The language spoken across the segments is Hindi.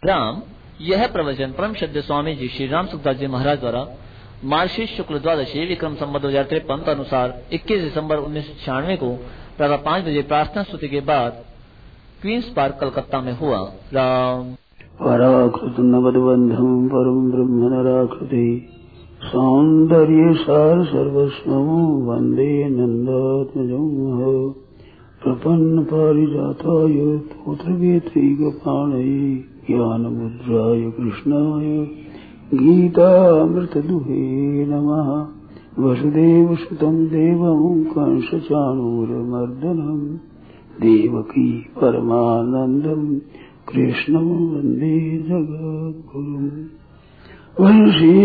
राम, यह प्रवचन परम श्रद्धेय स्वामी जी श्री राम सुखदास जी महाराज द्वारा मार्गशीर्ष शुक्ल द्वादशी विक्रम संवत 2053 अनुसार 21 दिसंबर 1996 को प्रातः 5 बजे प्रार्थना स्तुति के बाद क्वींस पार्क कलकत्ता में हुआ। राम पराकृत नवदबंधम परम ब्रह्म नराकृति सौंदर्य सार सर्वस्वम वंदे नंदात्मजं प्रपन्न पारिजाताय पुत्रवेत्रैकपाणये ज्ञानमुद्राय कृष्णाय गीतामृतदुहे नमः। वसुदेवसुतं देवं कंसचाणूरमर्दनं देवकी परमानन्दं कृष्णं वन्दे जगद्गुरुम्। वंशी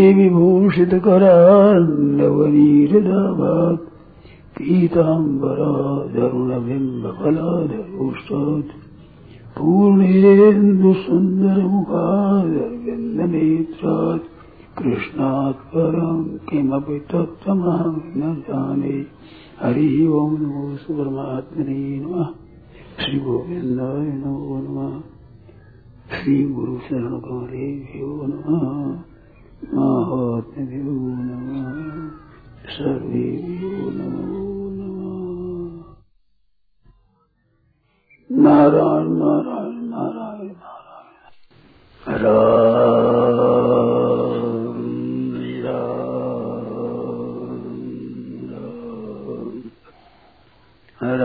विभूषितकरान्नवनीरदाभात् पीताम्बरादरुणबिम्बफलाधरोष्टात् पूर्णेन्दुसुन्दरमुखादरविन्दनेत्रात् कृष्णात् परं किमपि तत्त्वमहं न जाने। हरि ओं नमो परमात्मने नमः। श्री गोविन्दाय नमो नमः। श्री गुरु शरण कमलेभ्यो नमः। महात्म्यो नमः। सर्वेभ्यो नमो नमः। नारायण नारायण नारायण नारायण। राम राम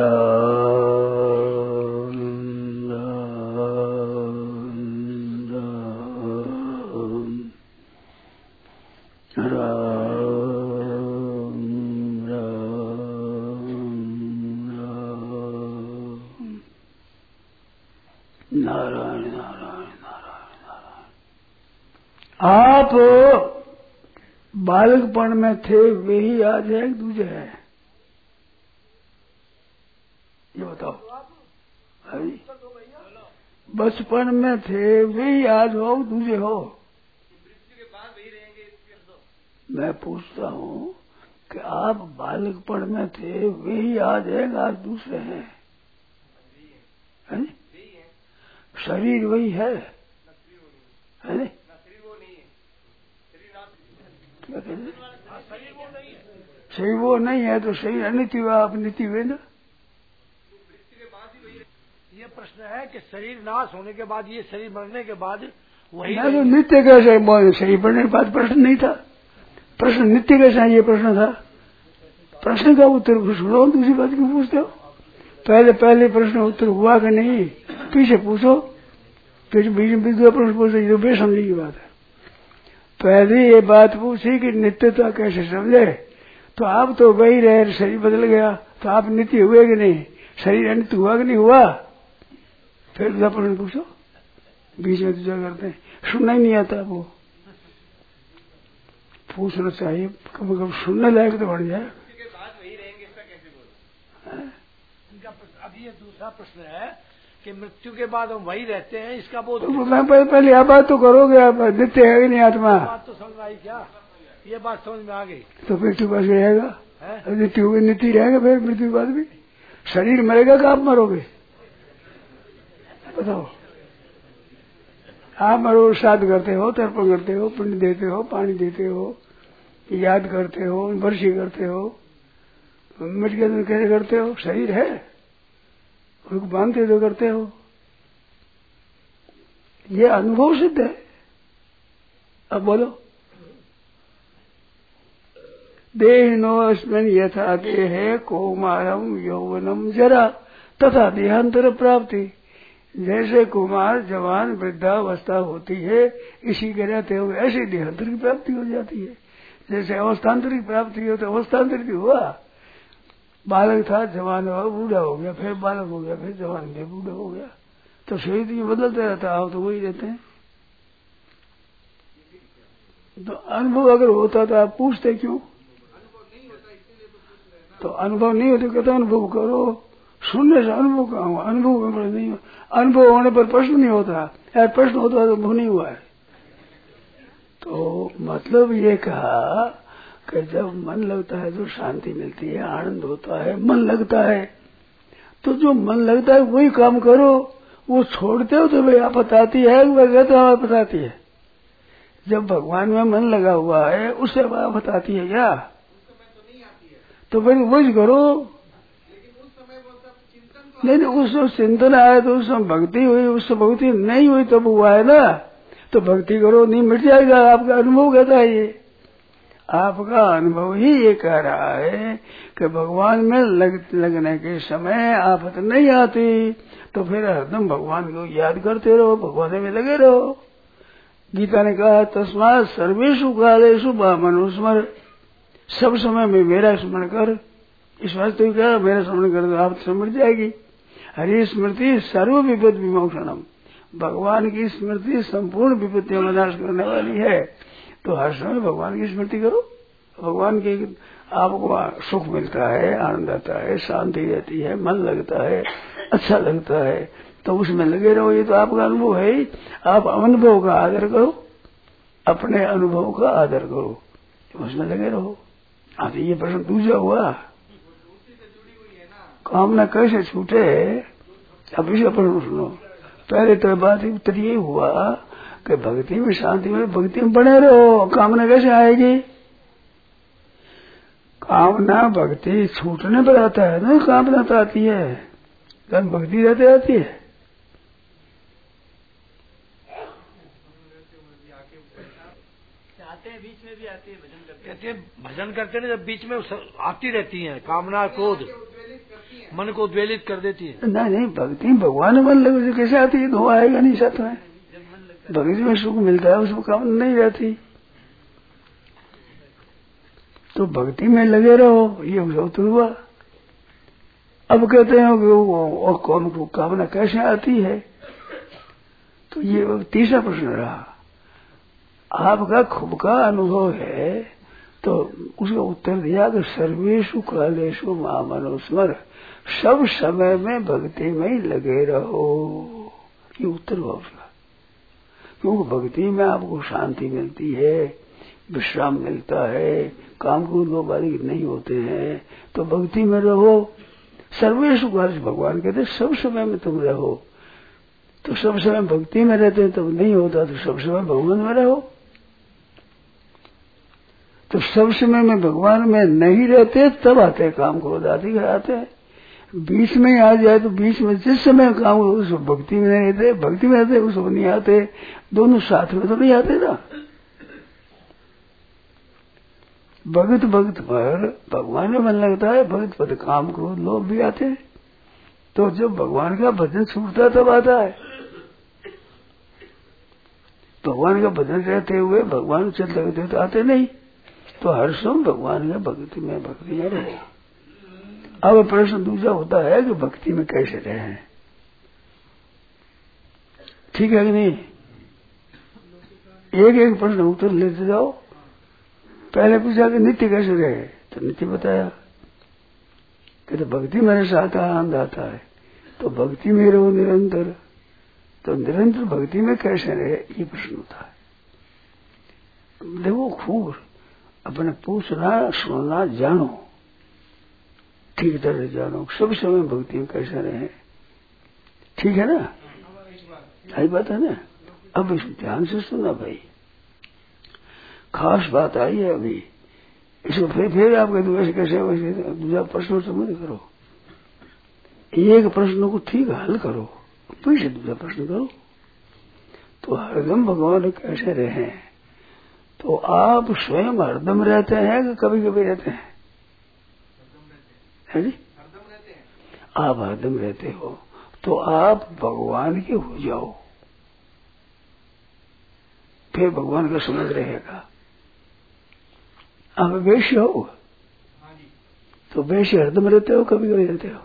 नारायण नारायण नारायण नारायण। आप बालकपण में थे वे ही आज है एक दूजे है, ये बताओ। बचपन में थे वे ही आज हो दूजे हो। मैं पूछता हूँ कि आप बालकपण में थे वे ही आज है आज दूसरे हैं, है? शरीर वही है, है? क्या कहते? शरीर वो नहीं है तो शरीर अनित्य हुआ, आप नित्य हुए ना। ये प्रश्न है कि शरीर नाश होने के बाद, ये शरीर मरने के बाद वही मैं तो नित्य कैसे, शरीर मरने के बाद प्रश्न नहीं था। प्रश्न नित्य कैसा ये प्रश्न था। प्रश्न का उत्तर सुनो, दूसरी बात क्यों पूछते हो। पहले प्रश्न उत्तर हुआ कि नहीं पीछे पूछो, फिर बीच में दूसरा प्रश्न पूछो, ये तो बेसमझी की बात है। पहले ये बात पूछी कि नित्यता कैसे समझे, तो आप तो वही रहे, शरीर बदल गया तो आप नित्य हुए कि नहीं, शरीर अनित्य हुआ कि नहीं हुआ। फिर दूसरा प्रश्न पूछो, बीच में दूसरा करते हैं, सुनना ही नहीं आता। वो पूछना चाहिए, कभी कभी सुनने लायक तो बढ़ जाए। अभी ये दूसरा प्रश्न है कि मृत्यु के बाद हम वही रहते हैं, इसका बोध। तो मैं पहले आप बात तो करोगे, आप नित्य है कि नहीं आत्मा। बात तो समझ आई क्या, ये बात समझ में आ गई। तो मृत्यु पास रहेगा, नित्य रहेगा फिर मृत्यु के बाद भी। शरीर मरेगा कि आप मरोगे बताओ। आप मरो, श्राद्ध करते हो, तर्पण करते हो, पुण्य देते हो, पानी देते हो, याद करते हो, वर्षी करते हो, मिट के दिन कैसे करते हो। शरीर है, उनको बांधते तो करते हो। ये अनुभव सिद्ध है। अब बोलो, देहिनोऽस्मिन् यथा देहे कौमारम यौवनम जरा तथा देहांतर प्राप्ति। जैसे कुमार जवान वृद्धावस्था होती है, इसी के रहते हुए ऐसी देहांतर की प्राप्ति हो जाती है। जैसे अवस्थांतर की प्राप्ति हो तो अवस्थांतर भी हुआ। बालक था, जवान हुआ, बूढ़ा हो गया, फिर बालक हो गया, फिर जवान गया, बूढ़ा हो गया। तो शरीर ये बदलते रहता, आप तो वही रहते हैं। तो अनुभव अगर होता तो आप पूछते क्यों। तो अनुभव नहीं होता, कहते अनुभव करो। सुनने से अनुभव कहाँ हुआ, अनुभव नहीं हुआ। अनुभव होने पर प्रश्न नहीं होता, यार प्रश्न होता है तो अनुभव नहीं हुआ है। तो मतलब ये कहा कि जब मन लगता है तो शांति मिलती है, आनंद होता है, मन लगता है। तो जो मन लगता है वही काम करो, वो छोड़ते हो तो भाई आफत आती है, वह तो आफत आती है। जब भगवान में मन लगा हुआ है उससे आफत आती है क्या? तो फिर वही करो। नहीं, उस चिंतन आया तो उस समय भक्ति हुई, उस भक्ति नहीं हुई तब हुआ है ना। तो भक्ति करो, नहीं मिट जाएगा। आपका अनुभव कहता है ये, आपका अनुभव ही ये कह रहा है कि भगवान में लगने के समय आफत नहीं आती, तो फिर हरदम भगवान को याद करते रहो, भगवान में लगे रहो। गीता ने कहा तस्मात् सर्वेषु कालेषु मामनुस्मर, सब समय में मेरा स्मरण कर। इस वास्ते क्या मेरा स्मरण कर तो आप समझ जाएगी। हरि स्मृति सर्व विपद विमोक्षणम, भगवान की स्मृति संपूर्ण विपत्तियों का नाश करने वाली है। तो हर समय भगवान की स्मृति करो, भगवान की आपको सुख मिलता है, आनंद आता है, शांति रहती है, मन लगता है, अच्छा लगता है, तो उसमें लगे रहो। ये तो आपका अनुभव है ही। आप अनुभव का आदर करो, अपने अनुभव का आदर करो, उसमें लगे रहो। हाँ, तो ये प्रश्न दूसरा हुआ, कामना कैसे छूटे। अब इसे प्रश्न सुनो। पहले तो बात उत्तर ये हुआ कि भक्ति में, शांति में, भक्ति में बने रहो। कामना कैसे आएगी? कामना भक्ति छूटने पर आता है ना, कामना तो आती है, तब भक्ति रहते आती है। बीच में भी आती है, भजन करते ना, जब बीच में आती रहती है कामना, क्रोध, मन को उद्वेलित कर देती है। नहीं, भक्ति में भगवान मन लगे कैसे आती है? धोआ आएगा नहीं साथ में। भक्ति में सुख मिलता है, उसमें कामना नहीं रहती। तो भक्ति में लगे रहो, ये उत्तर हुआ। अब कहते हैं कि और कौन को कामना कैसे आती है? तो ये तीसरा प्रश्न रहा। आपका खुद का अनुभव है तो उसका उत्तर दिया कि सर्वेषु कालेषु मामनुस्मर, सब समय में भक्ति में ही लगे रहो। ये उत्तर हुआ उसका। क्योंकि भक्ति में आपको शांति मिलती है, विश्राम मिलता है, काम क्रोध लोग बारीक नहीं होते हैं, तो भक्ति में रहो। सर्वेषु कालेषु भगवान कहते सब समय में तुम रहो। तो सब समय भक्ति में रहते तब नहीं होता, तो सब समय भगवान में रहो। तो सब समय में भगवान में नहीं रहते तब आते काम क्रोध आदि आते हैं। बीच में आ जाए तो बीच में जिस समय काम उस भक्ति में नहीं रहते, भक्ति में रहते उस नहीं आते, दोनों साथ में तो नहीं आते ना। भगत भक्त पर भगवान में मन लगता है, भगत पर काम क्रोध लोग भी आते हैं। तो जब भगवान का भजन छूटता तब आता है। भगवान का भजन रहते हुए भगवान चल लगते तो आते नहीं। तो हर समय भगवान के भक्ति में रहो। अब प्रश्न दूसरा होता है कि भक्ति में कैसे रहे। ठीक है कि नहीं? एक एक प्रश्न उत्तर लेते जाओ। पहले पूछा कि नित्य कैसे रहे, तो नित्य बताया कि तो भक्ति मेरे साथ आनंद आता है, तो भक्ति में रहो निरंतर। तो निरंतर भक्ति में कैसे रहे, ये प्रश्न होता है। देखो खूब अपने पूछना, सुनना, जानो, ठीक तरह जानो सब समय भक्ति में कैसे रहे। ठीक है ना? सही बात है ना? अब इस ध्यान से सुनना भाई, खास बात आई है अभी। इसको फिर आप कहते वैसे कैसे, वैसे दूसरा प्रश्न समझ करो। एक प्रश्न को ठीक हल करो, फिर से दूसरा प्रश्न करो। तो हरदम भगवान कैसे रहे, तो आप स्वयं हरदम रहते हैं कि कभी कभी रहते हैं? है जी? आप हरदम रहते हो तो आप भगवान के हो जाओ, फिर भगवान का समझ रहेगा। आप वैश्य हो तो वैश्य हरदम रहते हो, कभी कभी रहते हो?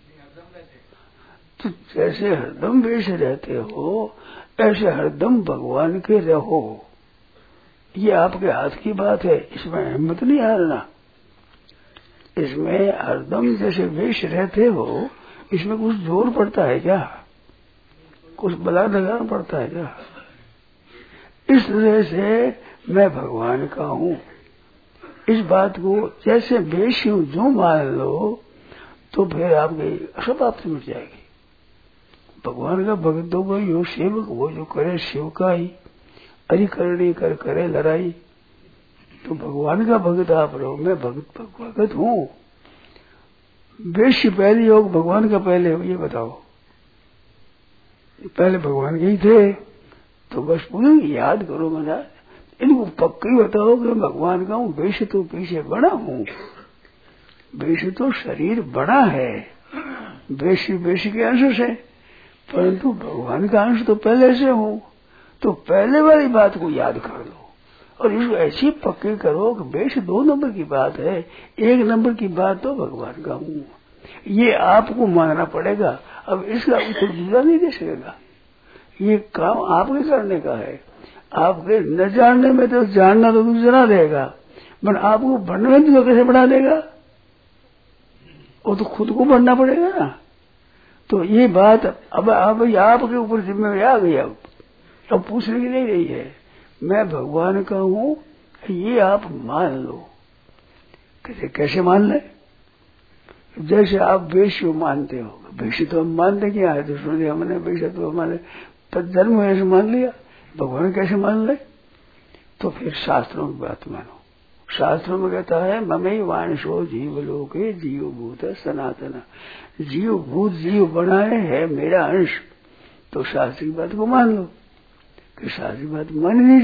तो जैसे हरदम वैश्य रहते हो ऐसे हरदम भगवान के रहो। ये आपके हाथ की बात है, इसमें हिम्मत नहीं हारना। इसमें हरदम जैसे वैश्य रहते हो, इसमें कुछ जोर पड़ता है क्या? कुछ बला लगाना पड़ता है क्या? इस तरह से मैं भगवान का हूँ, इस बात को जैसे वैश्य हूँ जो मान लो, तो फिर आपकी समाप्ति मिट जाएगी। भगवान का भक्त तो वही हो, सेवक वो जो करे शिव का ही, अरि करणी कर करे लड़ाई। तो भगवान का भक्त आप रहो, मैं भगत हूँ। वेश्य पहले योग भगवान का पहले हो, ये बताओ। पहले भगवान के ही थे, तो बस पूरी याद करो महाराज, इनको पक्की बताओ कि भगवान का हूँ। वेश्य तो पीछे बड़ा हूँ, वेश्य तो शरीर बड़ा है, वेश्य के अंश से, परंतु भगवान का अंश तो पहले से हूँ। तो पहले वाली बात को याद कर लो और इसको ऐसी पक्की करो कि वेश्य 2 नंबर की बात है, 1 नंबर की बात तो भगवान का हूँ। ये आपको मानना पड़ेगा। अब इसका उत्तर दूसरा नहीं दे सकेगा, ये काम आपके करने का है। आपके न जानने में तो जानना तो दूसरा देगा, पर आपको बढ़ने में तो कैसे बढ़ा देगा? वो तो खुद को बढ़ना पड़ेगा ना। तो ये बात अब आपके ऊपर जिम्मेवारी आ गई। अब पूछने की नहीं रही है, मैं भगवान का हूँ, ये आप मान लो। कैसे मान ले? जैसे आप वेश्य मानते हो, वेश्य तो हम मानते क्या है, तो सुनिए हमने वेश्य तो हमारे जन्म ऐसे मान लिया, भगवान कैसे मान ले? तो फिर शास्त्रों की बात मानो। शास्त्रों में कहता है ममई वाणिशो जीवलोके जीवभूत सनातन, जीवभूत जीव बनाए है मेरा अंश। तो शास्त्र की बात को मान लो कि शास्त्र की बात मानी नहीं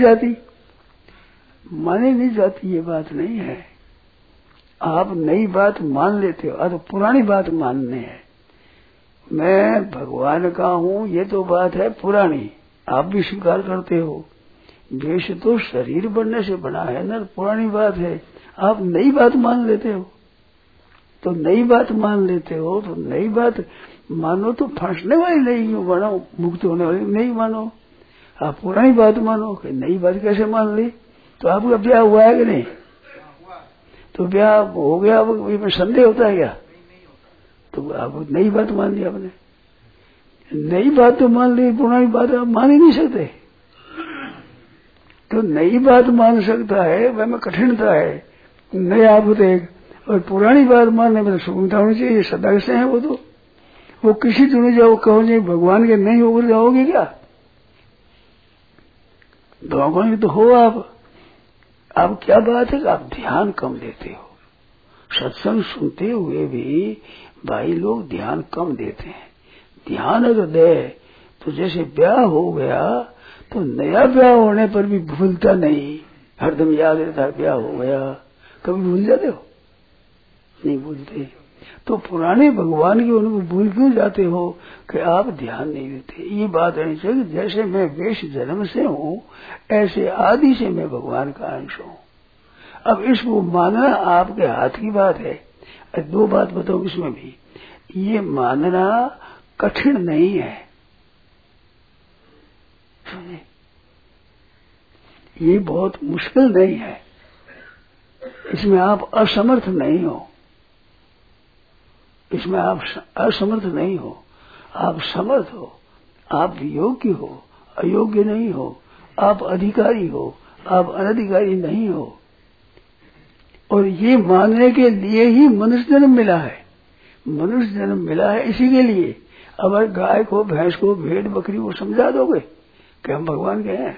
जाती, ये बात नहीं है। आप नई बात मान लेते हो, तो पुरानी बात मानने है। मैं भगवान का हूँ, ये तो बात है पुरानी, आप भी स्वीकार करते हो। वेश तो शरीर बनने से बना है ना, पुरानी बात है। आप नई बात मान लेते हो, तो नई बात मान लेते हो, तो नई बात मानो तो फंसने वाली नहीं क्यों बनाओ, मुक्त होने वाली नहीं मानो। आप पुरानी बात मानो कि नई बात कैसे मान ली? तो आपका ब्याह हुआ है कि नहीं? तो ब्याह हो गया, अब इसमें संदेह होता है क्या? तो आप नई बात मान ली आपने, नई बात तो मान ली, पुरानी बात आप मान ही नहीं सकते। तो नई बात मान सकता है, वह में कठिनता है, नया बुतेग, और पुरानी बात मानने में सुगमता होनी चाहिए। सदा से है वो किसी चुने जाओ, कहो नहीं भगवान के नहीं हो जाओगे क्या? भगवान तो हो आप क्या बात है कि आप ध्यान कम देते हो। सत्संग सुनते हुए भी भाई लोग ध्यान कम देते हैं। ध्यान अगर दे तो जैसे ब्याह हो गया तो नया ब्याह होने पर भी भूलता नहीं, हरदम याद रहता है ब्याह हो गया। कभी भूल जाते हो? नहीं भूलते। तो पुराने भगवान की उनको भूल क्यों जाते हो कि आप ध्यान नहीं देते? ये बात रहनी चाहिए, जैसे मैं वेश जन्म से हूँ ऐसे आदि से मैं भगवान का अंश हूँ। अब इसको मानना आपके हाथ की बात है। 2 बात बताओ इसमें भी, ये मानना कठिन नहीं है, ये बहुत मुश्किल नहीं है, इसमें आप असमर्थ नहीं हो, इसमें आप असमर्थ नहीं हो, आप समर्थ हो, आप योग्य हो, अयोग्य नहीं हो, आप अधिकारी हो, आप अनधिकारी नहीं हो। और ये मानने के लिए ही मनुष्य जन्म मिला है, मनुष्य जन्म मिला है इसी के लिए। अगर गाय को, भैंस को, भेड़ बकरी को समझा दोगे कि हम भगवान के हैं,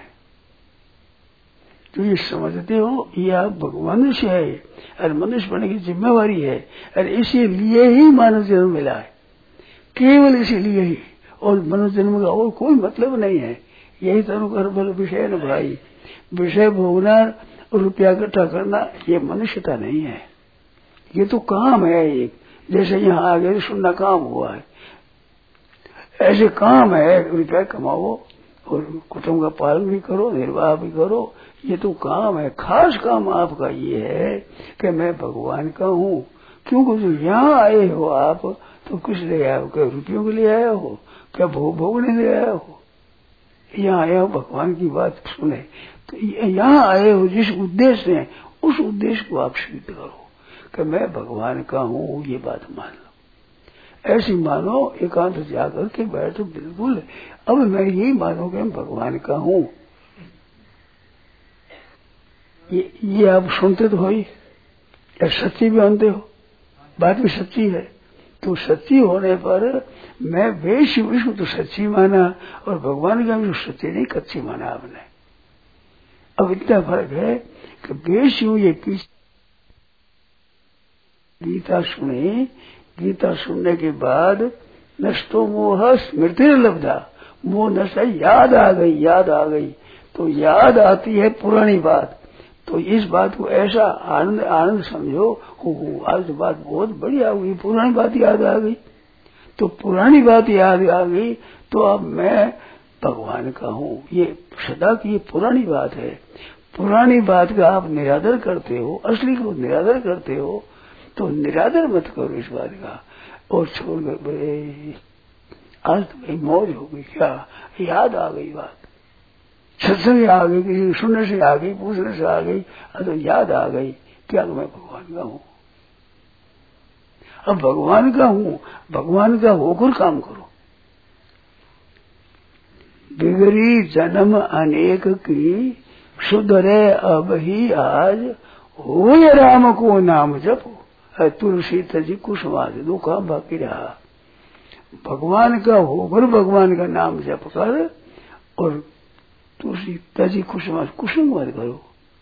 तो ये समझते हो ये आप भगवान से है, और मनुष्य बनने की जिम्मेवारी है, और इसीलिए ही मानव जन्म मिला है, केवल इसीलिए ही। और मनुष्य जन्म का और कोई मतलब नहीं है। यही तनु कर बल विषय न भाई, विषय भोगना और रुपया इकट्ठा करना ये मनुष्यता नहीं है, ये तो काम है एक। जैसे यहाँ आगे सुनना काम हुआ है, ऐसे काम है, रुपया कमाओ और कुटुंब का पालन भी करो, निर्वाह भी करो, ये तो काम है। खास काम आपका ये है कि मैं भगवान का हूँ। क्योंकि जो यहाँ आए हो आप, तो किस ले आए हो? क्या रुपयों के लिए आए हो? क्या भोगने ले आए हो? यहाँ आए हो भगवान की बात सुने, तो यहाँ आए हो जिस उद्देश्य से, उस उद्देश्य को आप सिद्ध करो कि मैं भगवान का हूँ, ये बात मान लो। ऐसी मानो, एकांत जाकर के बैठो बिल्कुल। अब मैं यही मानो कि मैं भगवान का हूँ। ये आप सुनते तो हो ही, या सच्ची भी मानते हो, बात भी सच्ची है, तो सच्ची होने पर मैं वेश विश्व तो सच्ची माना और भगवान का विश्व सच्ची नहीं कच्ची माना आपने। अब इतना फर्क है कि वेश हूं ये पीछे गीता सुनी, गीता सुनने के बाद नष्टो मोह स्मृति लब्धा, मोह नष्ट याद आ गई, याद आ गई। तो याद आती है पुरानी बात, तो इस बात को ऐसा आनंद आनंद समझो, आज तो बात बहुत बढ़िया हुई, पुरानी बात याद आ गई। तो पुरानी बात याद आ गई तो अब मैं भगवान का हूँ, ये सदा की ये पुरानी बात है। पुरानी बात का आप निरादर करते हो, असली को निरादर करते हो, तो निरादर मत करो इस बात का। और छोड़ गए आज तो भाई मौज हो गई, क्या याद आ गई बात, सत्संग आ गई, किसी सुनने से आ गई, पूछने से आ गई, तो याद आ गई क्या मैं भगवान का हूँ। अब भगवान का हूँ, भगवान का होकर काम करो। बिगड़ी जन्म अनेक की सुधरे अब ही आज, हो या राम को नाम जपो, तुलसी तजी कुसुमाद, दो काम बाकी रहा। भगवान का होकर भगवान का नाम जप कर और तुलसी तजी कुसुमाद, कुसुम मत करो।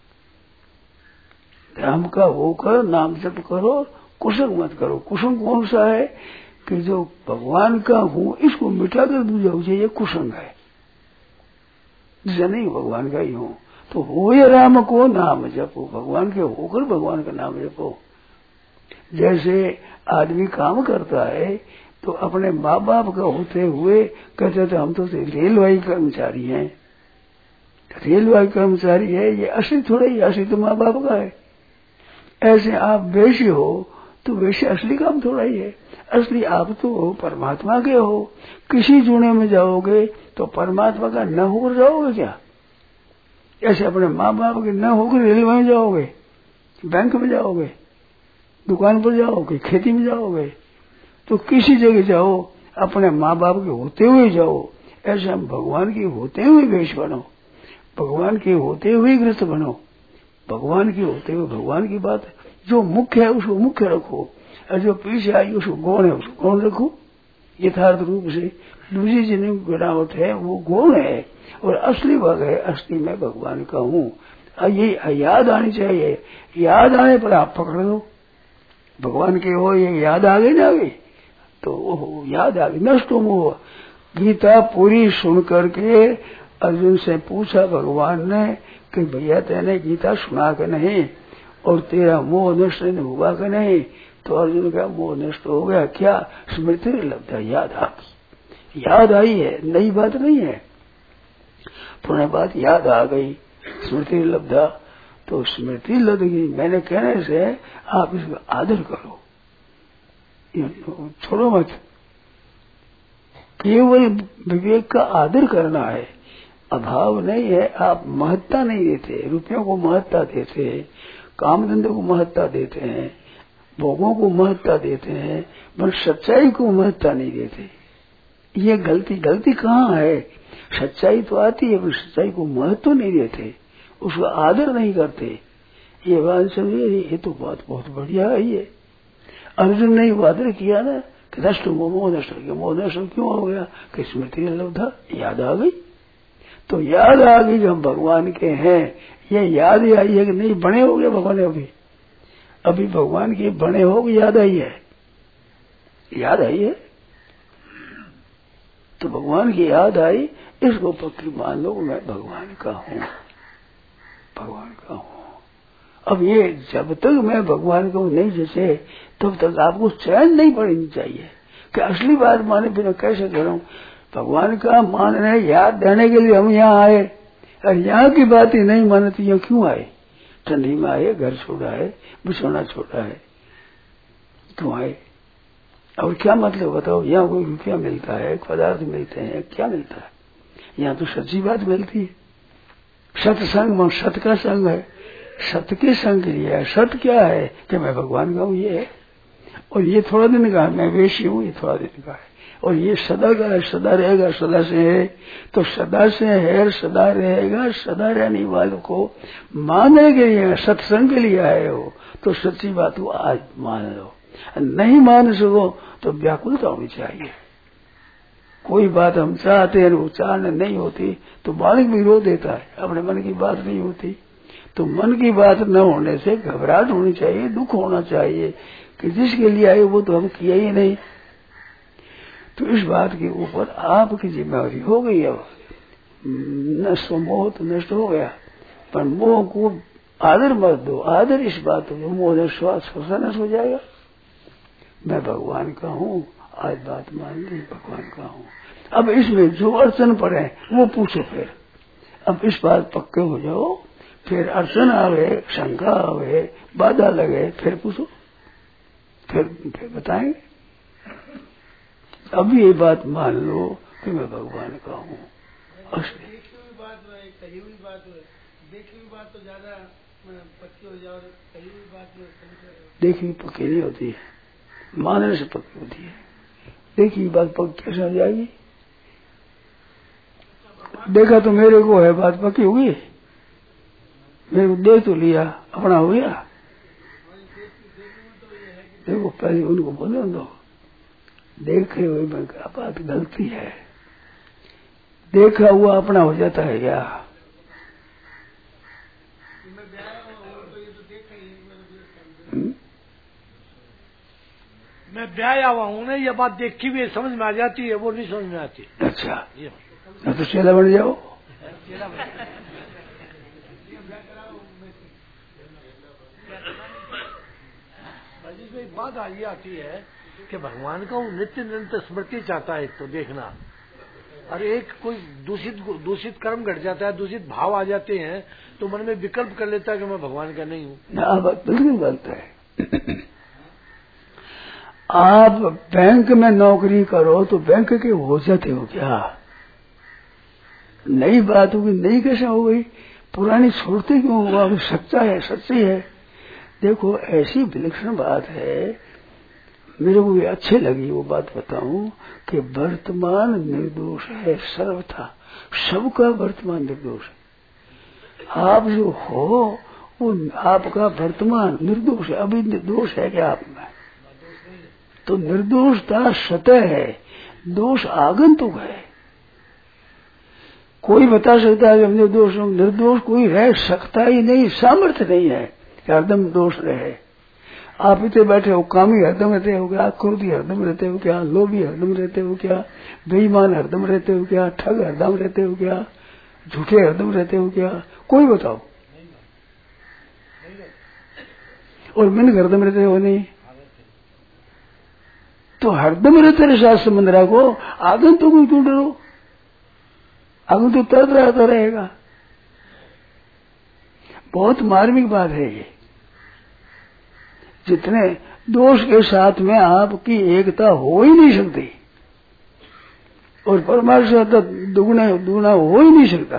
राम का होकर नाम जप करो, कुसुम मत करो। कुसुम कौन सा है कि जो भगवान का हूं इसको मिटाकर दूजा ये कुसुम है, जिसे नहीं भगवान का ही हूं। तो हो या राम को नाम जपो, भगवान के होकर भगवान का नाम जपो। जैसे आदमी काम करता है तो अपने माँ बाप का होते हुए कहते थे हम तो रेलवाई कर्मचारी हैं, रेलवाई कर्मचारी है, ये असली थोड़ा ही, असली तो माँ बाप का है। ऐसे आप वैश्य हो तो वैसे असली काम थोड़ा ही है, असली आप तो परमात्मा के हो। किसी जुड़े में जाओगे तो परमात्मा का न होकर जाओगे क्या? ऐसे अपने माँ बाप के न होकर रेलवे में जाओगे, बैंक में जाओगे, दुकान पर जाओगे, खेती में जाओगे, तो किसी जगह जाओ अपने माँ बाप के होते हुए जाओ। ऐसे हम भगवान के होते हुए वेश बनो, भगवान के होते हुए ग्रस्त बनो, भगवान के होते हुए भगवान की बात जो मुख्य है उसको मुख्य रखो, और जो पीछे आई उसको गौण है उसको गौण रखो। यथार्थ रूप से दूसरी जिन्हें गिरावट है वो गौण है और असली भाग है, असली मैं भगवान का हूँ। ये याद आनी चाहिए, याद आने पर आप पकड़ लो भगवान के हो, ये याद आ गई ना गई तो याद आ गई। नष्ट मोह, गीता पूरी सुन करके अर्जुन से पूछा भगवान ने कि भैया तेने गीता सुना के नहीं और तेरा मोह नष्ट हुआ कि नहीं? तो अर्जुन का मोह नष्ट हो गया। क्या? स्मृति लब्धा, याद आ गई, याद आई है, नई बात नहीं है, पुरानी बात याद आ गई, स्मृति लब्धा। तो स्मृति लग गई, मैंने कहने से आप इसका आदर करो, छोड़ो मत। केवल विवेक का आदर करना है, अभाव नहीं है। आप महत्ता नहीं देते, रुपयों को महत्ता देते, काम धंधे को महत्ता देते हैं, भोगों को महत्ता देते हैं, पर सच्चाई को महत्ता नहीं देते। ये गलती कहाँ है? सच्चाई तो आती है पर सच्चाई को महत्व नहीं देते, उसका आदर नहीं करते। ये बात समझिए, ये तो बात बहुत बढ़िया है। ये अर्जुन ने आदर किया ना कि नष्ट मोह नष्ट हो गया। मोह नष्ट क्यों हो गया? कि स्मृति लब्धा, याद आ गई। तो याद आ गई कि हम भगवान के हैं, ये याद ही आई है कि नहीं बने हो गए भगवान। अभी भगवान के बने हो गए, याद आई है, याद आई है तो भगवान की याद आई, इसको पक्की मान लो मैं भगवान का हूँ, भगवान का हूँ। अब ये जब तक मैं भगवान का हूँ नहीं जैसे तब तक आपको चैन नहीं पड़नी चाहिए कि असली बात माने बिना कैसे करूं। भगवान का मानने याद देने के लिए हम यहाँ आए, और यहाँ की बात ही नहीं माने तो यहाँ क्यों आए? ठंडी में आए, घर छोड़ा है, बिछोना छोड़ा है, क्यों आए? और क्या मतलब बताओ? यहाँ कोई रुपया मिलता है, पदार्थ मिलते हैं, क्या मिलता है? यहाँ तो सच्ची बात मिलती है। सत्संग सत का संग है, सत्य के संग के लिए है। सत्य क्या है कि मैं भगवान का हूँ, ये है। और ये थोड़ा दिन का है, मैं वेशी हूँ, ये थोड़ा दिन का है। और ये सदा का है, सदा रहेगा, सदा से है। तो सदा से है, सदा रहेगा, सदा रहने वालों को मानने के लिए, सत्संग के लिए आए हो तो सच्ची बात को आज मान लो। नहीं मान सको तो व्याकुलता होनी चाहिए। कोई बात हम चाहते हैं वो चाहने नहीं होती तो बालक भी रो देता है, अपने मन की बात नहीं होती। तो मन की बात न होने से घबराहट होनी चाहिए, दुख होना चाहिए कि जिसके लिए आए वो तो हम किया ही नहीं। तो इस बात के ऊपर आपकी जिम्मेवारी हो गई। अब नष्ट मोह तो नष्ट हो गया, पर मोह को आदर मत दो। आदर इस बात को, मोह नष्ट हो जाएगा। मैं भगवान का हूँ, आज बात मान ली, भगवान का हूँ। अब इसमें जो अड़चन पड़े वो पूछो। फिर अब इस बात पक्के हो जाओ, फिर अड़चन आवे, शंका आवे, बाधा लगे, फिर पूछो, फिर बताएंगे। अब ये बात मान लो कि मैं भगवान का हूँ। देखी हुई बात कही हुई बात, देखी हुई बात तो ज्यादा पक्की हो जाए, कही हुई बात देखी हुई पक्की नहीं होती है, मानने से पक्की होती है। देखी हुई बात पक्की कैसे हो जाएगी? देखा तो मेरे को है, बात पक्की होगी? मेरे को देख तो लिया, अपना हो गया। देखो पहले उनको बोले दो, देखे हुए में क्या बात गलती है, देखा हुआ अपना हो जाता है क्या? मैं ब्याया हुआ हूँ ना, ये बात देखी हुई समझ में आ जाती है, वो नहीं समझ में आती। अच्छा, तो चेला बन जाओ। इसमें बात ये आती है कि भगवान का नित्य निरंतर स्मृति चाहता है, तो देखना। और एक कोई दूषित कर्म घट जाता है, दूषित भाव आ जाते हैं, तो मन में विकल्प कर लेता है कि मैं भगवान का नहीं हूँ। बिल्कुल गलत है। आप बैंक में नौकरी करो तो बैंक के हो जाते हो क्या? नई बात होगी, नई कैसे हो गई? पुरानी छोड़ते क्यों हुआ? सच्चा है, सच्ची है। देखो ऐसी विलक्षण बात है, मेरे को भी अच्छी लगी वो बात बताऊं कि वर्तमान निर्दोष है सर्वथा, सबका वर्तमान निर्दोष है। आप जो हो वो आपका वर्तमान निर्दोष है। अभी निर्दोष है क्या आप में? तो निर्दोषता सतह है, दोष आगंतुक है। कोई बता सकता है कि निर्दोष हूं? निर्दोष कोई रह सकता ही नहीं, सामर्थ्य नहीं है कि हरदम दोष रहे। आप इतने बैठे हो, कामी हरदम रहते हो क्या? क्रोधी हरदम रहते हो क्या? लोभी हरदम रहते हो क्या? बेईमान हरदम रहते हो क्या? ठग हरदम रहते हो क्या? झूठे हरदम रहते हो क्या? कोई बताओ। और मिन हरदम रहते हो नहीं? तो हरदम रहते साथ संबंध रखो, आगंतुक को क्यों डरो? आगंतुक तरत रहता रहेगा। बहुत मार्मिक बात है ये। जितने दोष के साथ में आपकी एकता हो ही नहीं सकती, और परमात्मा तो दुगुना हो ही नहीं सकता।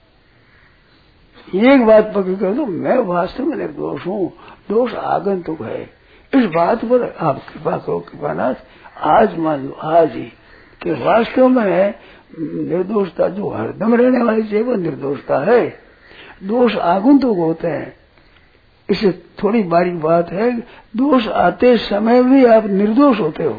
एक बात पक्की कर दो, मैं वास्तव में निर्दोष हूँ, दोष आगंतुक है। इस बात पर आप कृपा करो, कृपानाथ, आज मान लो, आज ही, कि वास्तव में निर्दोषता जो हरदम रहने वाली चाहिए वो निर्दोषता है। दोष आगंतुक होते हैं, इससे थोड़ी बारीक बात है। दोष आते समय भी आप निर्दोष होते हो,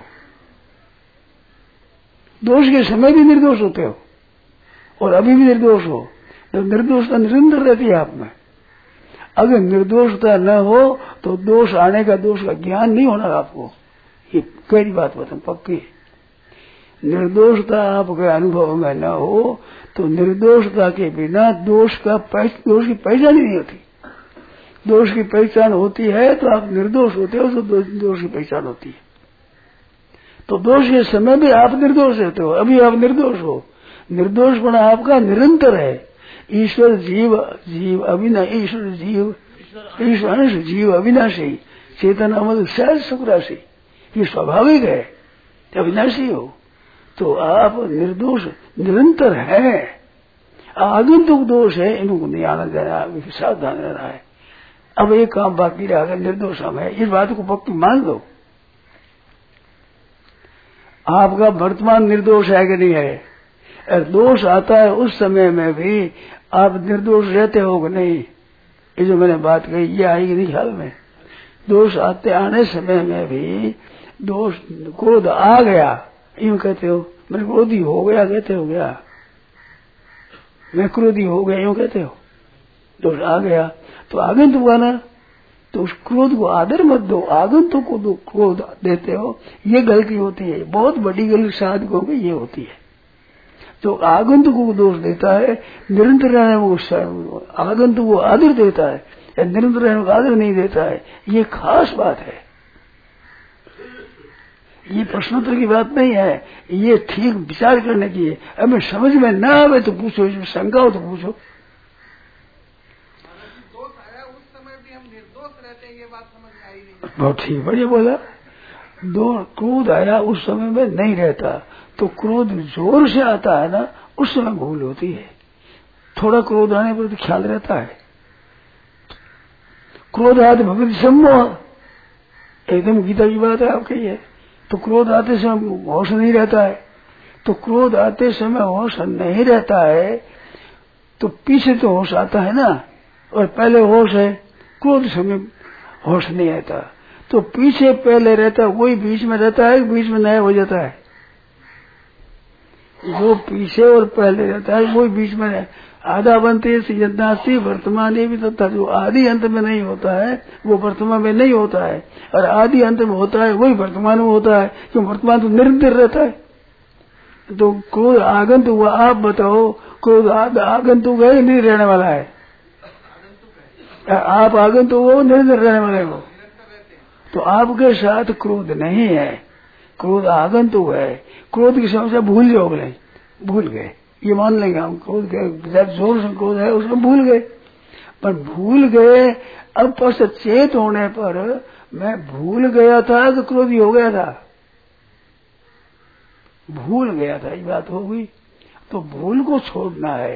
दोष के समय भी निर्दोष होते हो, और अभी भी निर्दोष हो। जब निर्दोषता निरंतर रहती है आप में, अगर निर्दोषता न हो तो दोष आने का, दोष का ज्ञान नहीं होना आपको। ये कई बात बताऊं पक्की। निर्दोषता आपके अनुभव में न हो तो निर्दोषता के बिना दोष की पहचान ही नहीं होती। दोष की पहचान होती है तो आप निर्दोष होते हो, तो दोष की पहचान होती है। तो दोष के समय भी आप निर्दोष रहते हो, अभी आप निर्दोष हो। निर्दोषपना आपका निरंतर है। ईश्वर जीव अविनाशी, ईश्वर जीव अविनाशी, चेतन अमल सहज सुखराशि, ये स्वाभाविक है। अविनाशी हो तो आप निर्दोष निरंतर है। आगंतुक दोष है, इनको नहीं आना देना, सावधान रहना है। अब एक काम बाकी रहा, निर्दोष हम है, इस बात को पक्की मान लो। आपका वर्तमान निर्दोष है कि नहीं है? और दोष आता है उस समय में भी आप निर्दोष रहते हो कि नहीं? ये जो मैंने बात कही ये आएगी नहीं ख्याल में? दोष आने समय में भी दोष क्रोध आ गया यूं कहते हो, मैं क्रोधी हो गया कहते हो, गया मैं क्रोधी हो गया यूं कहते हो, दोष आ गया तो आगंतुक हुआ ना, तो उस क्रोध को आदर मत दो, आगंतुक को क्रोध देते हो, ये गलती होती है, बहुत बड़ी गलती साधकों की ये होती है। तो आगंतुक को दोष देता है, निरंतर रहने को आगंतुक को आदर देता है या निरंतर रहने को आदर नहीं देता है, ये खास बात है। ये प्रश्नोत्तर की बात नहीं है, ये ठीक विचार करने की है। अब समझ में ना आवे तो पूछो, इसमें शंका हो तो पूछो। दोष आया उस समय भी हम निर्दोष रहते हैं, ये बात समझ में आई नहीं। बहुत ठीक, बढ़िया बोला। क्रोध आया उस समय में नहीं रहता, तो क्रोध जोर से आता है ना, उस समय भूल होती है। थोड़ा क्रोध आने पर तो ख्याल रहता है। क्रोध आते भगवत सम्मोह, एकदम गीता की बात है आपकी है। तो क्रोध आते समय होश नहीं रहता है, तो क्रोध आते समय होश नहीं रहता है, तो पीछे तो होश आता है ना, और पहले होश है, क्रोध समय होश नहीं आता, तो पीछे पहले रहता है वही बीच में रहता है, बीच में नया हो जाता है। जो पीछे और पहले रहता है वही बीच में आधा बनते यज्ञासी वर्तमान ये भी तथा जो आदि अंत में नहीं होता है वो वर्तमान में नहीं होता है, और आदि अंत में होता है वही वर्तमान में होता है, क्यों वर्तमान तो निरंतर रहता है। तो क्रोध आगंतुक हुआ, आप बताओ क्रोध आगंतुक है नहीं रहने वाला है? आप आगंतुक हो निरंतर रहने वाले हो, तो आपके साथ क्रोध नहीं है, क्रोध आगंतुक है। क्रोध की समस्या भूल जाओगे, भूल गए ये मान लेंगे हम, क्रोध के जोर से क्रोध है उसमें भूल गए, पर भूल गए अब पश्चात होने पर मैं भूल गया था कि क्रोधी हो गया था, भूल गया था, ये बात हो गई। तो भूल को छोड़ना है,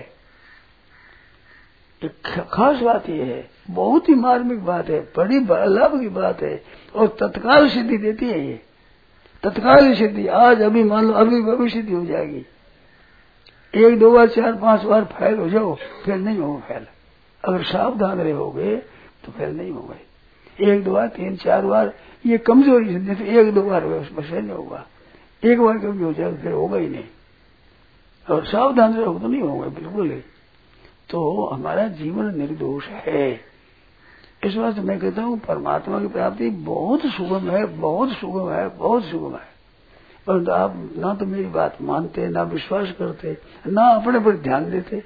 एक खास बात ये है, बहुत ही मार्मिक बात है, बड़ी लाभ की बात है, और तत्काल सिद्धि देती है ये, तत्काल सिद्धि। आज अभी मान लो अभी सिद्धि हो जाएगी, 1 2 बार 4 5 बार फैल हो जाओ, फेल नहीं होगा फैल, अगर सावधान रहोगे तो फेल नहीं होगा। 1 2 बार 3 4 बार ये कमजोरी सिद्धि, तो 1 2 बार उसमें फेल नहीं होगा, 1 बार कभी हो जाएगा फिर होगा ही नहीं, और सावधान रहो तो नहीं होगा बिल्कुल ही। तो हमारा जीवन निर्दोष है, इस बात मैं कहता हूँ परमात्मा की प्राप्ति बहुत सुगम है, बहुत सुगम है, बहुत सुगम है। परंतु आप ना तो मेरी बात मानते, ना विश्वास करते, ना अपने पर ध्यान देते।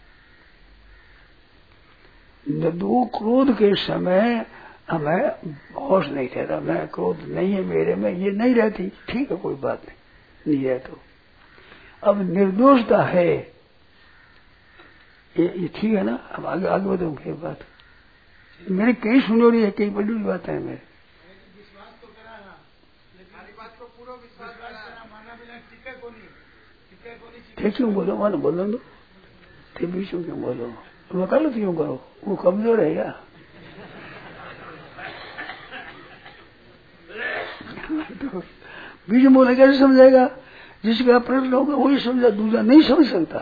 दो क्रोध के समय हमें होश नहीं रहता, मैं क्रोध नहीं है मेरे में, ये नहीं रहती, ठीक है कोई बात नहीं है। तो अब निर्दोषता है, ये ठीक है ना। अब आगे बताऊंगी बात, मेरी कई सुनी हो रही है, कई बड़ी बात है मेरे। विश्वास तो करा ना, लेकिन बात को पूरा विश्वास करा, माना बिना टिके को नहीं, क्यों बोलो, मानो बोलो दो, फिर बीच में क्यों बोलो, वकालत क्यों करो, वो कमजोर है क्या? तो बीच में बोले कैसे समझेगा? जिसका प्रश्न होगा वही समझा, दूसरा नहीं समझ सकता।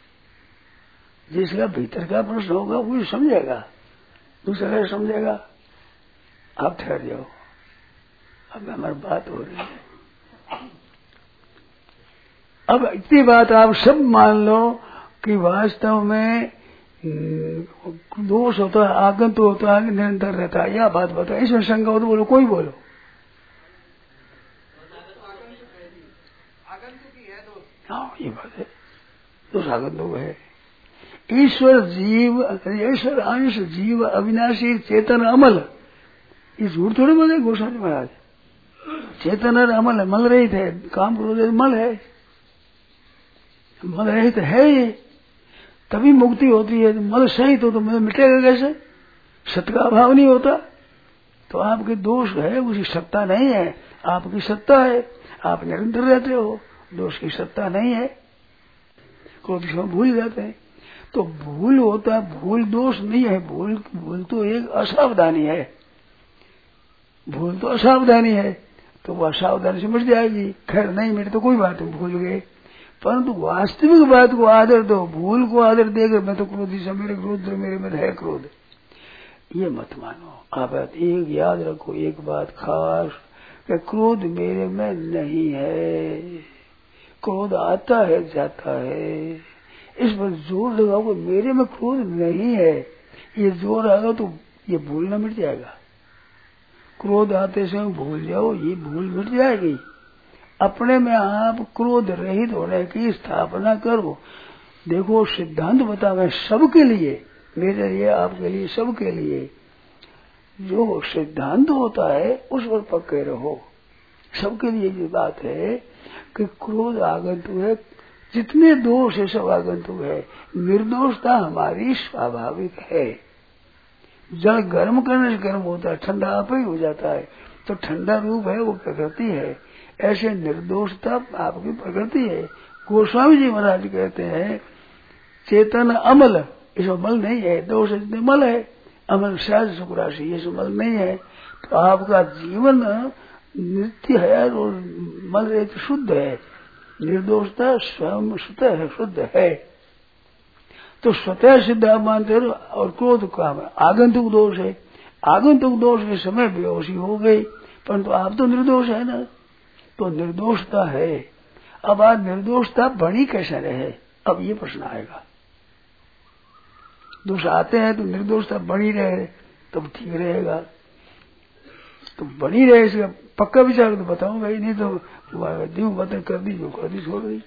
जिसका भीतर का प्रश्न होगा वही समझेगा, दूसरा कैसे समझेगा? आप ठहर जाओ, अब हमारी बात हो रही है। अब इतनी बात आप सब मान लो कि वास्तव में दोष होता है, आगंतुक होता है, निरंतर रहता है, यह बात बताओ। इसमें शंका हो तो बोलो, कोई बोलो। हाँ ये बात है, दोष आगंतुक है। ईश्वर जीव, ईश्वर अंश जीव अविनाशी चेतन अमल, ये झूठ थोड़े बोले गोस्वामी महाराज। चेतन और अमल है, मल रहित है, काम करो मल है, मल रहित है ये, तभी मुक्ति होती है। मल सहित हो तो मिटेगा कैसे? सत्य का अभाव नहीं होता। तो आपके दोष है, उसकी सत्ता नहीं है, आपकी सत्ता है, आप निरंतर रहते हो, दोष की सत्ता नहीं है। क्रोध में भूल जाते हैं, तो भूल होता है, भूल दोष नहीं है, भूल तो एक असावधानी है, भूल तो असावधानी है, तो वह सावधानी से मिट जाएगी। खैर नहीं मिटे तो कोई बात नहीं, भूल गए, परंतु वास्तविक बात को आदर दो, भूल को आदर देकर मैं तो क्रोधी से, मेरे क्रोध मेरे में है क्रोध, ये मत मानो। आप एक याद रखो, एक बात खास, कि क्रोध मेरे में नहीं है। क्रोध आता है जाता है, इस पर जोर लगाओ, मेरे में क्रोध नहीं है, ये जोर आएगा तो ये भूलना मिट जाएगा। क्रोध आते समय भूल जाओ, ये भूल मिट जाएगी। अपने में आप क्रोध रहित होने की स्थापना करो। देखो सिद्धांत बता मैं सबके लिए, मेरे लिए, आपके लिए, सबके लिए जो सिद्धांत होता है उस पर पक्के रहो। सबके लिए ये बात है कि क्रोध आगंतुक है, जितने दोष है सब आगंतुक है। निर्दोषता हमारी स्वाभाविक है। जल गर्म करने से गर्म होता है, ठंडा आप ही हो जाता है, तो ठंडा रूप है वो प्रकृति है। ऐसे निर्दोषता आपकी प्रकृति है। गोस्वामी जी महाराज कहते हैं चेतन अमल, इसमें मल नहीं है, दोष जितने मल है, अमल सहज सुख राशि, ये सब मल नहीं है। तो आपका जीवन नित्य है और मल रहित शुद्ध है। निर्दोषता स्वयं स्वतः है, शुद्ध है। तो स्वतः सिद्ध आप मानते हो। और क्रोध का आगंतुक दोष है, आगंतुक दोष के समय बेहोशी हो गई, परंतु आप तो निर्दोष है ना, तो निर्दोषता है। अब आज निर्दोषता बनी कैसे रहे, अब ये प्रश्न आएगा। दोष आते हैं तो निर्दोषता बनी रहे तब ठीक रहेगा, तो बनी रहे इसका पक्का विचार तो बताऊं भाई, नहीं तो दीव बतन कर दी जो कर दी, छोड़ दी,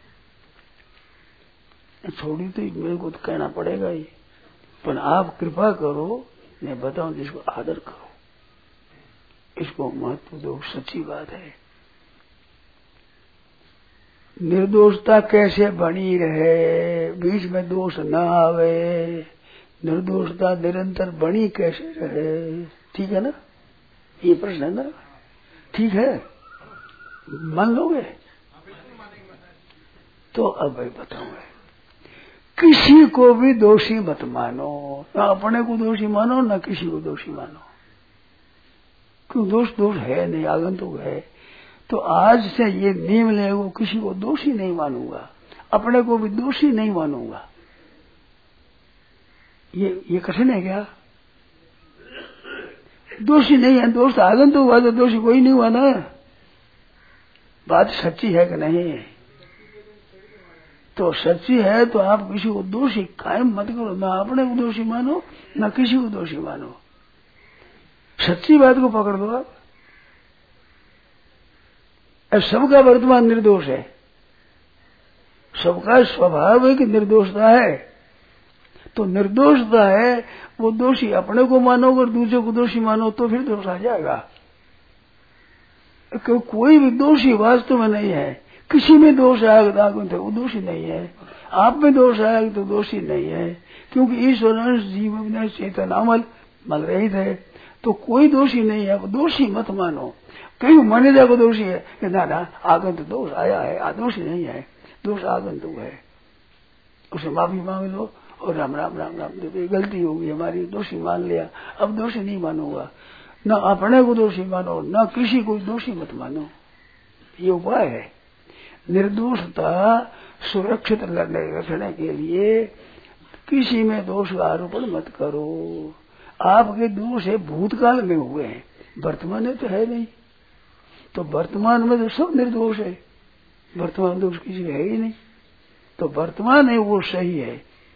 छोड़ी तो मेरे को तो कहना पड़ेगा ही। पर आप कृपा करो, मैं बताऊं जिसको आदर करो, इसको महत्व दो, सच्ची बात है। निर्दोषता कैसे बनी रहे, बीच में दोष न आवे, निर्दोषता निरंतर बनी कैसे रहे, ठीक है ना, ये प्रश्न है ना, ठीक है, मान लोगे? तो अब भाई बताऊंगा, किसी को भी दोषी मत मानो, ना अपने को दोषी मानो ना किसी को दोषी मानो, क्यों दोष है नहीं, आगंतुक है। तो आज से ये नियम ले, वो किसी को दोषी नहीं मानूंगा, अपने को भी दोषी नहीं मानूंगा। ये कठिन है क्या? दोषी नहीं है, दोष आगंतुक हुआ तो दोषी कोई नहीं हुआ ना। बात सच्ची है कि नहीं? तो सच्ची है तो आप किसी को दोषी कायम मत करो, ना अपने को दोषी मानो ना किसी को दोषी मानो, सच्ची बात को पकड़ दो आप। सबका वर्तमान निर्दोष है, सबका स्वभाव है कि निर्दोषता है, तो निर्दोषता है वो दोषी अपने को मानोगे और दूसरे को दोषी मानो तो फिर दोष आ जाएगा। कोई भी दोषी वास्तव में नहीं है, किसी में दोष आएगा तो वो दोषी नहीं है, आप में दोष आएगा तो दोषी नहीं है, क्योंकि ईश्वर जीव चेतन अमल मल रहित है, तो कोई दोषी नहीं है। दोषी मत मानो, कहीं मान्यता को दोषी है कि ना आगंतुक दोष आया है, दोषी नहीं है, दोष आगंतुक है, उसे माफी मांग लो और राम राम राम राम, गलती होगी हमारी, दोषी मान लिया, अब दोषी नहीं मानूंगा। न अपने को दोषी मानो न किसी को दोषी मत मानो, ये उपाय है। निर्दोषता सुरक्षित रखने के लिए किसी में दोष का आरोपण मत करो। आपके दोष है भूतकाल में हुए हैं, वर्तमान में तो है नहीं, तो वर्तमान में तो सब निर्दोष है, वर्तमान दोष किसी है ही नहीं, तो वर्तमान है वो सही है।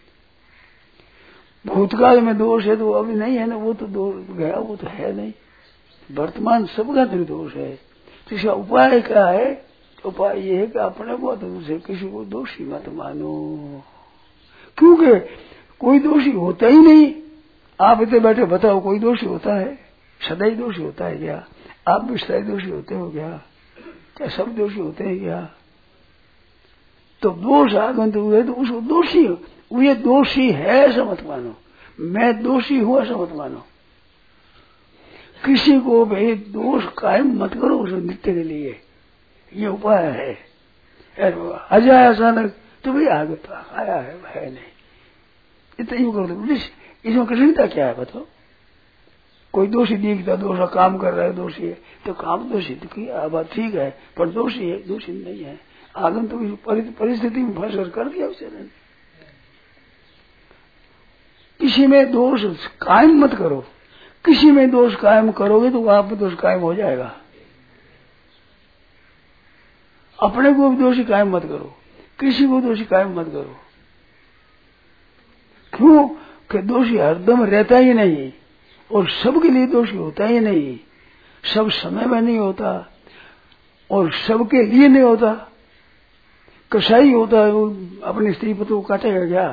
भूतकाल में दोष है तो अभी नहीं है ना, वो तो दोष गया, वो तो है नहीं, वर्तमान सबका निर्दोष है। तो इसका उपाय क्या है? उपाय ये है कि अपने को दूसरे किसी को दोषी मत मानो, क्योंकि कोई दोषी होता ही नहीं। आप इतने बैठे बताओ कोई दोषी होता है? सदैव दोषी होता है क्या? आप भी सदैव दोषी होते हो क्या? क्या सब दोषी होते हैं क्या? तो दोष आगंतुक हुए तो उसको दोषी, ये दोषी है ऐसा मत मानो, मैं दोषी हूं ऐसा मत मानो। किसी को भी दोष कायम मत करो उस नित्य के लिए, ये उपाय है। आ जाए अचानक तो भाई आगे तो आया है नहीं, इतना ही कर दो। इसमें कठिनता क्या है बताओ? कोई दोषी दिखता, दोषा काम कर रहा है, दोषी है तो काम दोषी तो किया, बात ठीक है, पर दोषी है, दोषी नहीं है। आगंतुक परिस्थिति में फंस कर दिया उसे, किसी में दोष कायम मत करो। किसी में दोष कायम करोगे तो आप में दोष कायम हो जाएगा। अपने को भी दोषी कायम मत करो, किसी को दोषी कायम मत करो। क्यों कि दोषी हरदम रहता ही नहीं और सबके लिए दोषी होता ही नहीं, सब समय में नहीं होता और सबके लिए नहीं होता। कसाई होता है वो अपनी स्त्री पति को काटेगा क्या?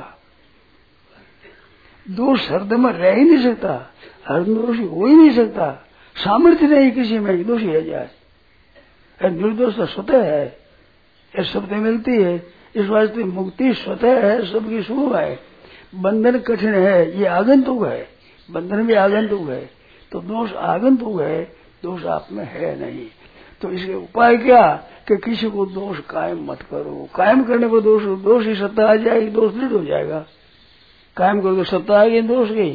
दोष हरदम रह ही नहीं सकता, हरदम दोषी हो ही नहीं सकता। सामर्थ्य नहीं किसी में दोषी रह जाए। निर्दोष तो स्वतः है, ये शब्द मिलती है। इस वास्ते मुक्ति स्वतः है, सबकी शुभ है। बंधन कठिन है, ये आगंतुक है, बंधन भी आगंतुक है। तो दोष आगंतुक है, दोष आप में है नहीं। तो इसके उपाय क्या कि किसी को दोष कायम मत करो। कायम करने पर दोष ही सत्ता आ जाएगी, दोष दृढ़ हो जाएगा। कायम करो तो सत्ता आ गई, दोष गई।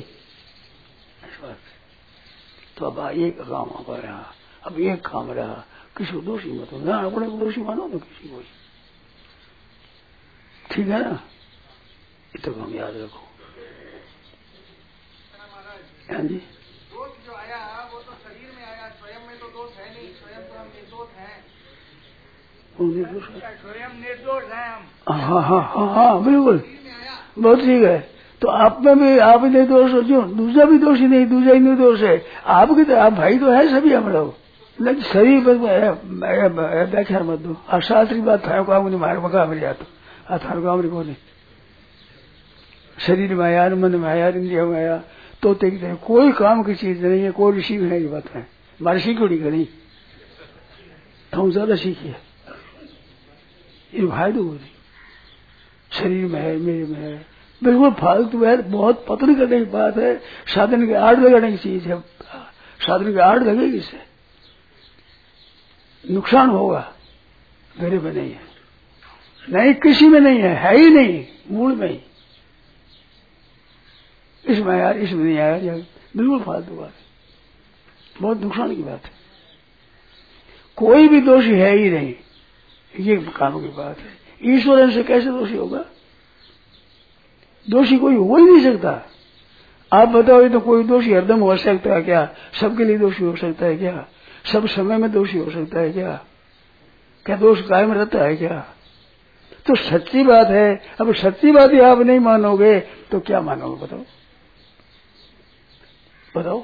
तो अब एक काम आ रहा, अब एक काम रहा, किसी को दोषी मत हो ना, अपने को दोषी मानो तो किसी को, ठीक है ना? तो हम याद रखो। हाँ जी, दोष जो आया वो तो शरीर में आया, स्वयं में तो दोष है नहीं, स्वयं तो हम निर्दोष हैं। स्वयं निर्दोष है हम। हाँ हाँ हाँ हाँ बिल्कुल, बहुत ठीक है। तो आप में भी आप ही निर्दोष हो, जो दूसरा भी दोषी नहीं, दूसरा ही निर्दोष है। आपके तो आप भाई तो है सभी हम लोग। नहीं शरीर पर व्याख्या मत दो। और शास्त्री बात थारो काम नहीं, मारे मका मेरे आता आ थारो काम को नहीं। शरीर में आया, मन में आया, इंद्रिया में आया, तो कोई काम की चीज नहीं है। कोई ऋषि है ये बात है, मारे सीखोड़ी करी तो हम ज्यादा सीखिए। ये फायदो होती शरीर में है, मेरे में है, बिल्कुल फालतू है। बहुत पतन करने की बात है। साधन की आड़ लगाने की चीज है, साधन की आड़ लगेगी, इससे नुकसान होगा। मेरे में नहीं है, नहीं किसी में नहीं है ही नहीं, मूल में ही। इसमें आया, इसमें नहीं आया, बिल्कुल फालतू बात है, बहुत नुकसान की बात है। कोई भी दोषी है ही नहीं, ये कानों की बात है। ईश्वर से कैसे दोषी होगा? दोषी कोई हो ही नहीं सकता। आप बताओ, तो कोई दोषी हरदम हो सकता है क्या? सबके लिए दोषी हो सकता है क्या? सब समय में दोषी हो सकता है क्या? क्या दोष कायम रहता है क्या? तो सच्ची बात है। अब सच्ची बात ही आप नहीं मानोगे तो क्या मानोगे? बताओ बताओ।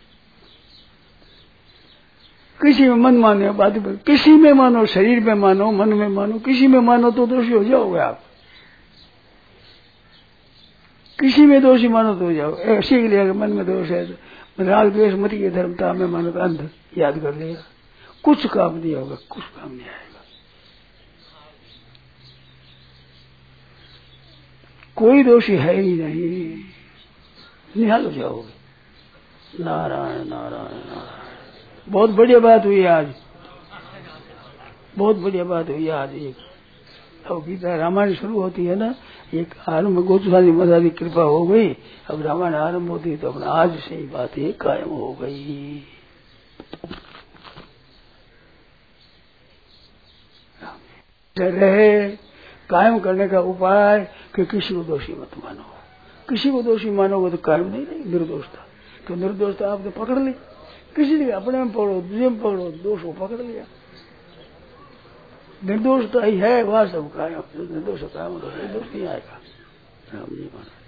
किसी में मन माने बात, किसी में मानो, शरीर में मानो, मन में मानो, किसी में मानो तो दोषी हो जाओगे आप। किसी में दोषी मानो तो हो जाओ। ऐसे ही लिया मन में दोष है तो राग द्वेष मति के धर्मता में मानो अंध याद कर लेगा, कुछ काम नहीं होगा, कुछ काम नहीं आएगा। कोई दोषी है ही नहीं, निहाल हो जाओगे। नारायण नारायण नारायण। बहुत बढ़िया बात हुई आज, बहुत बढ़िया बात हुई आज। एक अब गीता रामायण शुरू होती है ना, एक आरंभ गोस्वामी महाराज की कृपा हो गई। अब रामायण आरंभ होती है तो अपना आज से ही बात ये कायम हो गई। रहे कायम करने का उपाय कि किसी को दोषी मत मानो। किसी को दोषी मानोगे तो कायम नहीं रहेगी निर्दोषता। तो निर्दोषता आपने पकड़ ली, किसी ने अपने में पकड़ो, दूसरे में पकड़ो, दोष को पकड़ लिया। निर्दोषता ही है वास्तव कायम। निर्दोष कायम, निर्दोष नहीं आएगा। राम जी महाराज।